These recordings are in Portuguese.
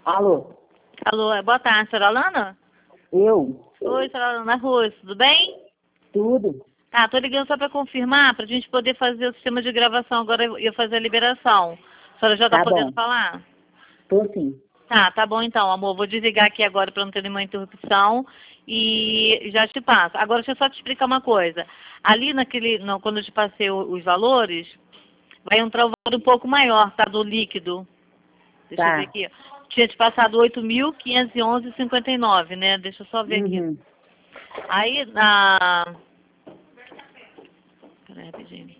Alô? Alô, boa tarde, senhora Alana? Eu? Oi, senhora Alana Russo, tudo bem? Tudo? Tá, tô ligando só para confirmar, pra gente poder fazer o sistema de gravação agora e eu fazer a liberação. A senhora já tá podendo Bom. falar? Tô sim. Tá bom então, amor. Vou desligar aqui agora para não ter nenhuma interrupção e já te passo. Agora, deixa eu só te explicar uma coisa. Ali quando eu te passei os valores, vai entrar um valor um pouco maior, tá? Do líquido. Deixa eu ver Tá. aqui. Tinha te passado 8.511,59, né? Deixa eu só ver aqui. Uhum. Aí, na... Peraí, rapidinho.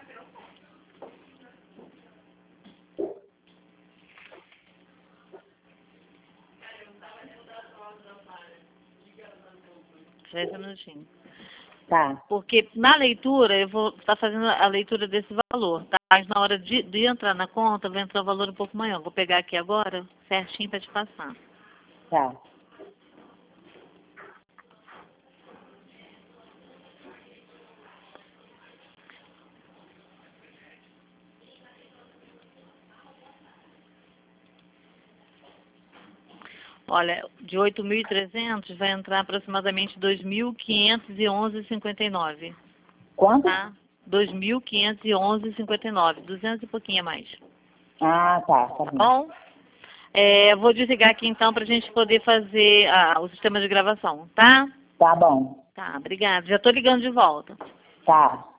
Espera aí um minutinho. Tá. Porque na leitura, eu vou estar fazendo a leitura desse valor, tá? Mas na hora de entrar na conta, vai entrar um valor um pouco maior. Vou pegar aqui agora, certinho, para te passar. Tá. Olha, de 8.300 vai entrar aproximadamente 2.511,59. Quanto? Tá? 2.511,59. 200 e pouquinho a mais. Ah, tá. Tá Tá bom. bom? Vou desligar aqui então para a gente poder fazer o sistema de gravação, tá? Tá bom. Tá, obrigada. Já estou ligando de volta. Tá.